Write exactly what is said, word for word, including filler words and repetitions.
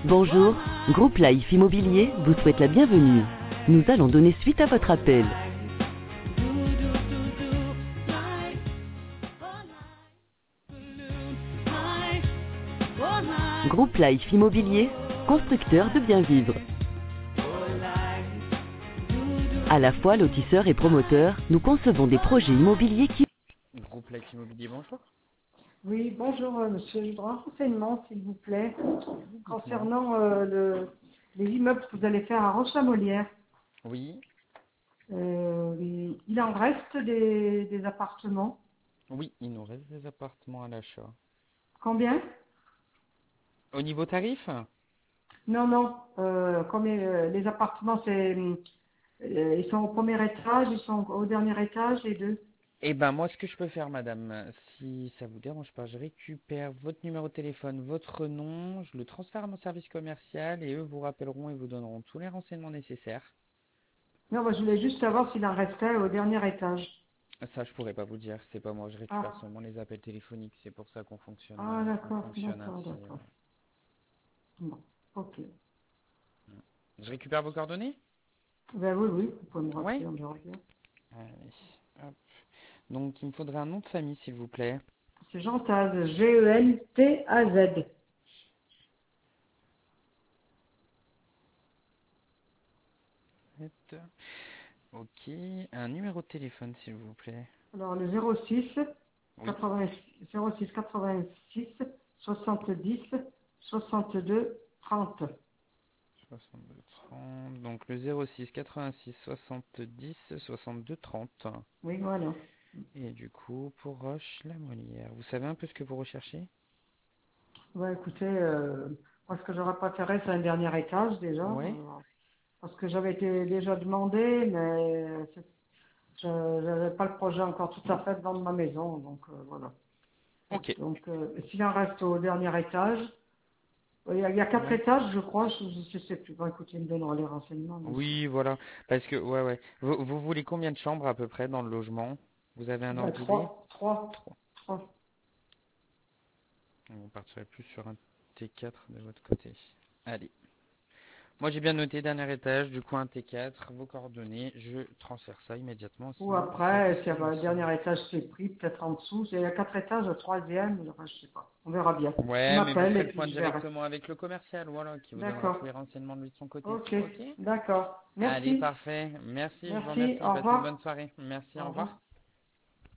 Bonjour, Groupe Life Immobilier vous souhaite la bienvenue. Nous allons donner suite à votre appel. Groupe Life Immobilier, constructeur de bien vivre. À la fois lotisseur et promoteur, nous concevons des projets immobiliers qui... Groupe Life Immobilier, bonjour. Oui, bonjour euh, monsieur. Je voudrais un renseignement, s'il vous plaît, Dites-moi. concernant euh, le, les immeubles que vous allez faire à Roche-la-Molière. Oui, Euh, il en reste des, des appartements. oui, il nous reste des appartements à l'achat. Combien? Au niveau tarif? Non, non. Euh, combien, euh, les appartements, c'est, euh, ils sont au premier étage, ils sont au dernier étage, les deux. Eh ben moi, ce que je peux faire, madame, si ça vous dérange pas, je récupère votre numéro de téléphone, votre nom, je le transfère à mon service commercial et eux vous rappelleront et vous donneront tous les renseignements nécessaires. Non, moi, je voulais juste savoir s'il en restait au dernier étage. Ça, je pourrais pas vous dire, c'est pas moi, je récupère Ah, seulement les appels téléphoniques, c'est pour ça qu'on fonctionne, ah euh, on d'accord, fonctionne d'accord, ainsi. d'accord. Ouais. Bon, ok. Je récupère vos coordonnées? Ben oui, oui, vous pouvez me Ouais. rappeler, on verra bien. Allez, hop. Donc il me faudrait un nom de famille, s'il vous plaît. C'est Gentaz, G E N T A Z. Ok, un numéro de téléphone s'il vous plaît. Alors le zéro six Oui, quatre-vingts zéro six quatre-vingt-six soixante-dix soixante-deux trente. soixante-deux trente. Donc le zéro six quatre-vingt-six soixante-dix soixante-deux trente. Oui, voilà. Et du coup, pour Roche la Molière, vous savez un peu ce que vous recherchez? Ouais, écoutez, euh, moi ce que j'aurais préféré, c'est un dernier étage déjà. Ouais. euh, parce que j'avais été déjà demandé, mais c'est- je n'avais pas le projet encore tout à fait devant ma maison. Donc euh, voilà. Ok. Donc euh, s'il en reste au dernier étage, il y a, il y a quatre Ouais. étages, je crois, je ne sais plus. Bon, écoutez, il me donnera les renseignements. Mais... Oui, voilà. Parce que, ouais, ouais. Vous, vous voulez combien de chambres à peu près dans le logement? Vous avez un Ben, ordre d'idée? trois, trois, Trois. trois. On partirait plus sur un T quatre de votre côté. Allez. Moi j'ai bien noté dernier étage, du coup un T quatre, vos coordonnées, je transfère ça immédiatement Ou au après, service s'il y avait un commercial. dernier étage qui est pris, peut-être en dessous. Il y a quatre étages, le troisième, enfin, je sais pas. On verra bien. Il Ouais, mais vous m'appelle ferez et le point puis je verrai. directement avec le commercial, voilà, qui vous donnera D'accord. tous les renseignements de lui de son côté. Ok. Ok? D'accord. Allez, Merci. parfait. Merci, je vous Merci. remercie. Au Passez une bonne revoir. soirée. Merci, Au au revoir. revoir.